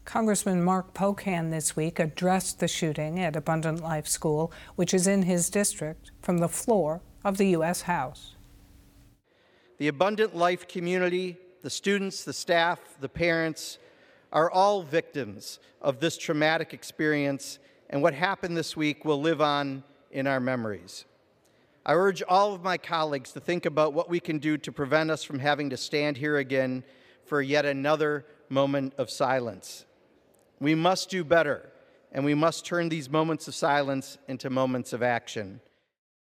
Congressman Mark Pocan this week addressed the shooting at Abundant Life School, which is in his district, from the floor of the U.S. House. The Abundant Life community, the students, the staff, the parents, are all victims of this traumatic experience, and what happened this week will live on in our memories. I urge all of my colleagues to think about what we can do to prevent us from having to stand here again for yet another moment of silence. We must do better, and we must turn these moments of silence into moments of action.